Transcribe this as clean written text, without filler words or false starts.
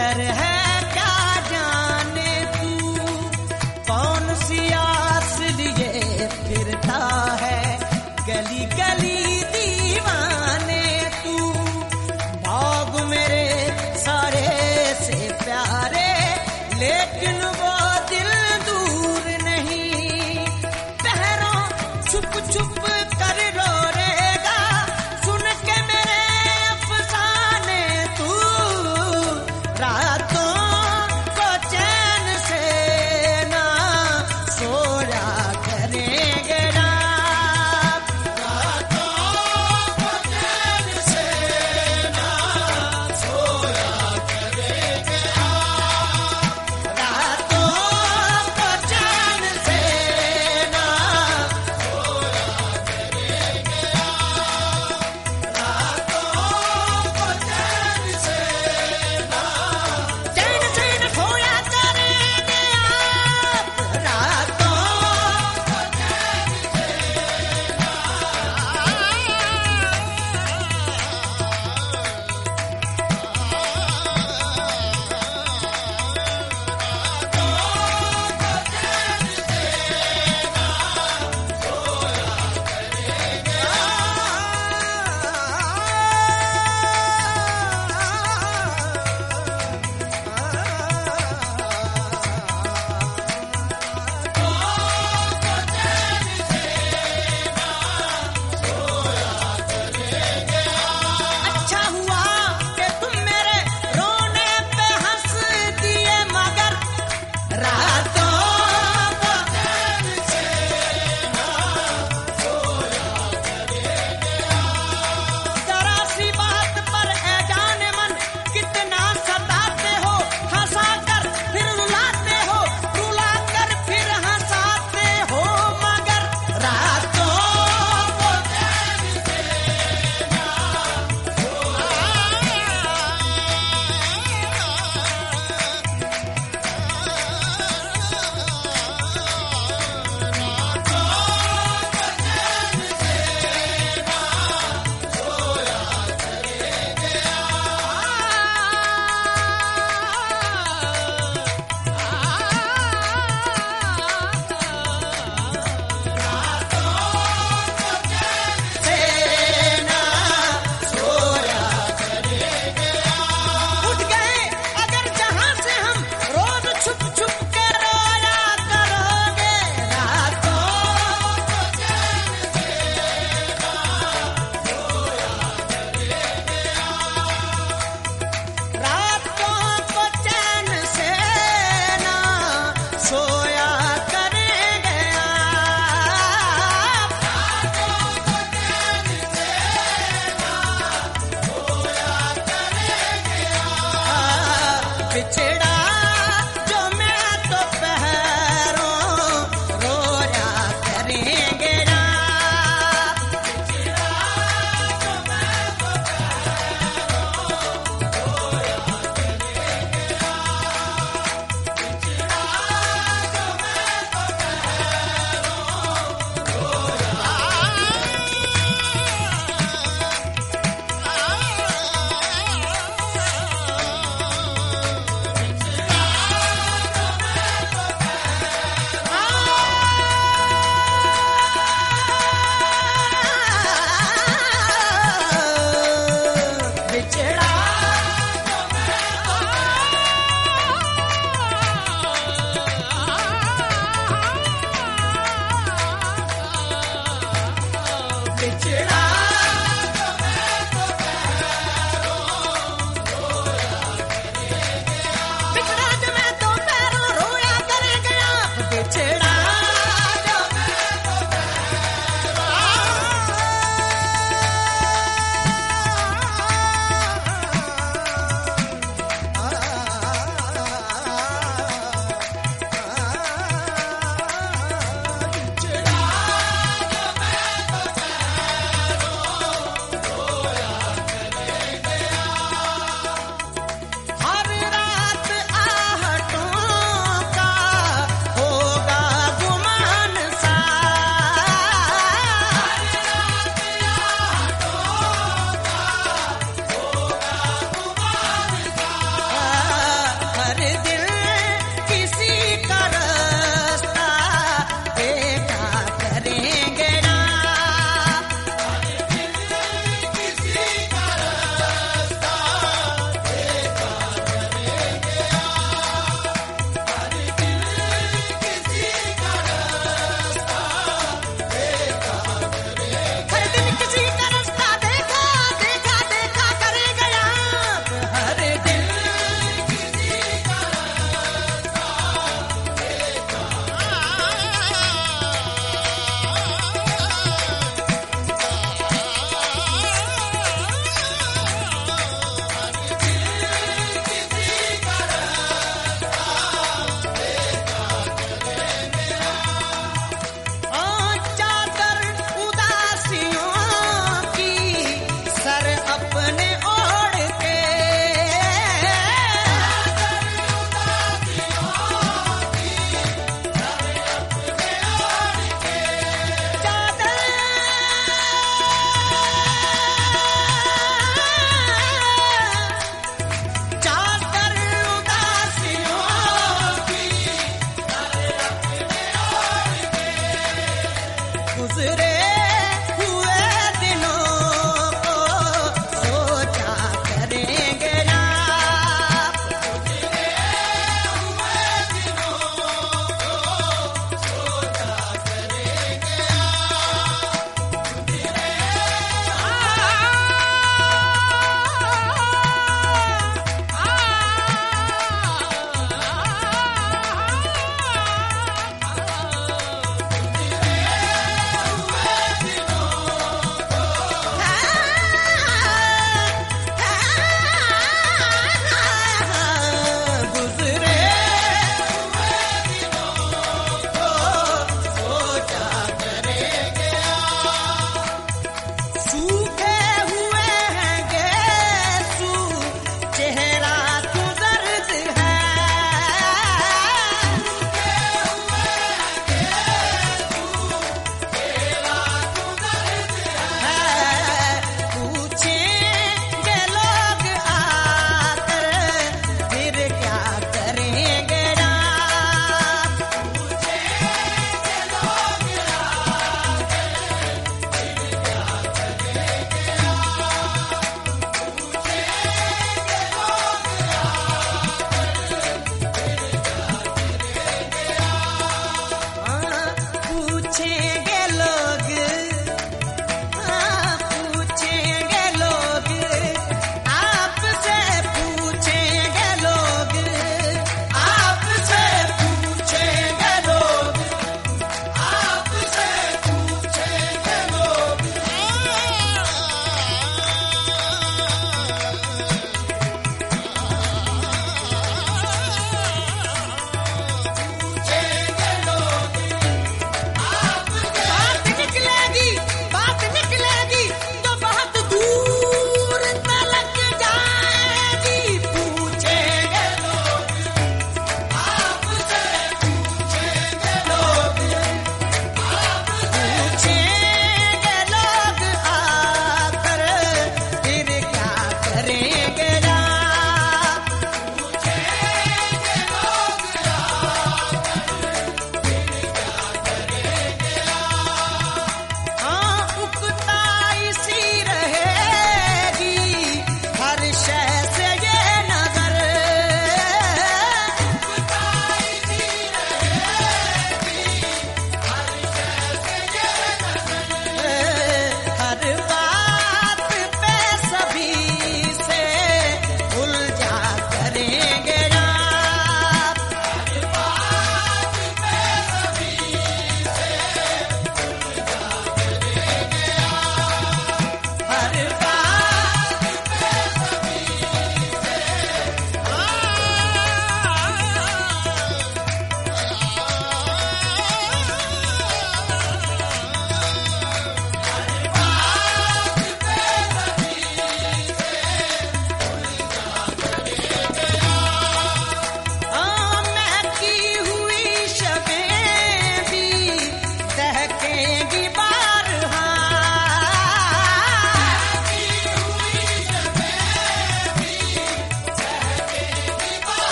जहर है क्या जाने तू, कौन सी आस लिए फिरता है गली गली दीवाने तू। भाग मेरे सारे से प्यारे, लेकिन वो दिल दूर नहीं। पहरों छुप छुप कर रोएगा, सुन के मेरे अफसाने तू। रातों को चैन से ना सोया करेंगे ना, रातों को चैन से ना सोया करेंगे, रातों को चैन से ना सोया करेंगे, रातों को चैन से ना चैन से न सोया करेंगे आप, रातों को चैन से अच्छा हुआ कि तुम मेरे रोने पे हंस दिए, मगर रातों को चैन से ना सोया करेंगे। जरा सी बात पर ए जाने मन कितना सताते हो, हंसा कर फिर रुलाते हो, रुला कर फिर हंसाते हो, मगर रातों को चैन से ना उठ गए अगर जहां से हम, रोज छुप छुप के रोया करोगे, रातों को चैन से ना सोया करेंगे, रातों को चैन से ना सोया करेंगे आप, रातों को चैन से ना सोया करेंगे आप। बिछड़ा जो मैं तो पहरों रोया करेंगे ना, बिछड़ा जो मैं तो पहरों रोया करेंगे ना, बिछड़ा जो मैं तो बिछड़ा बिछड़ा बिछड़ा जो मैं तो पैरों रोया करेंगे आप, बिछड़ा